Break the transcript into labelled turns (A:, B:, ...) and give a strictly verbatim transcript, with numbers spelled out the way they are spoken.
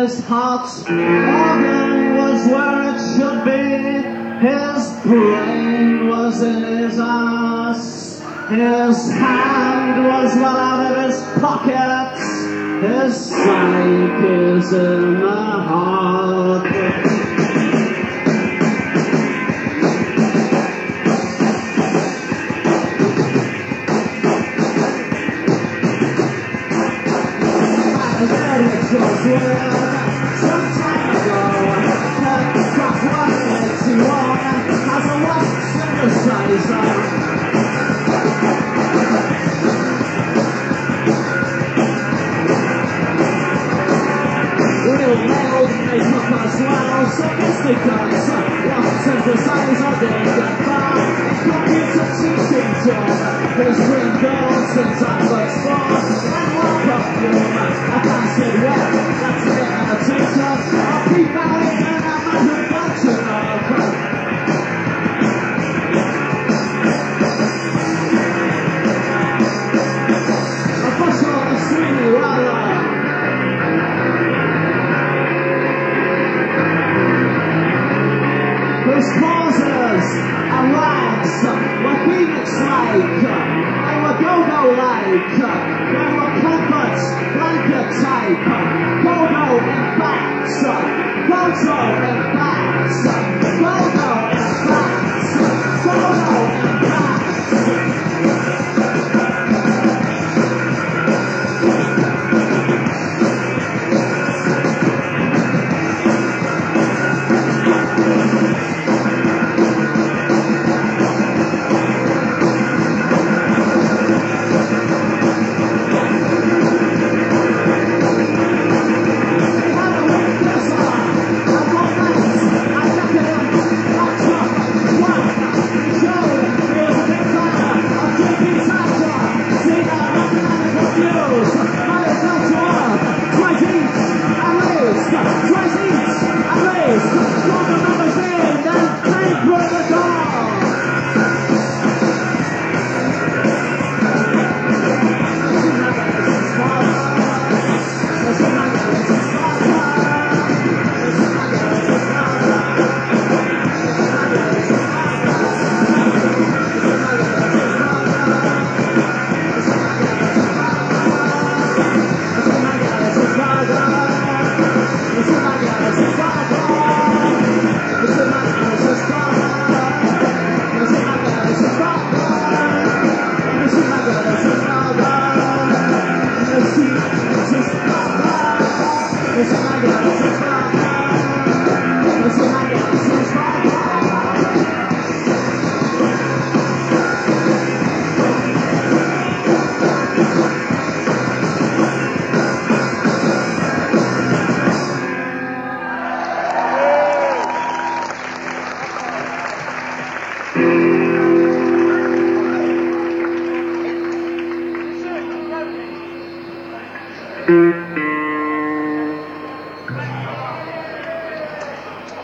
A: his heart organ was where it should be. His brain was in his ass. His hand was well out of his pocket. His psyche is in the heart. Some time ago, got one into one as a one synthesizer. Real male makeup as well, sophisticates, one synthesizer did get by. Computer cheating job, his dream girl since I was born. And woke up human, I can't say well, that's it, I'm a teacher. I'll be married and I'm a bachelor. A bustle on the swing, rather. His pauses and rags were phoenix-like, they were go-go-like, they were comfort, blanket type, go-go in fact, go-go in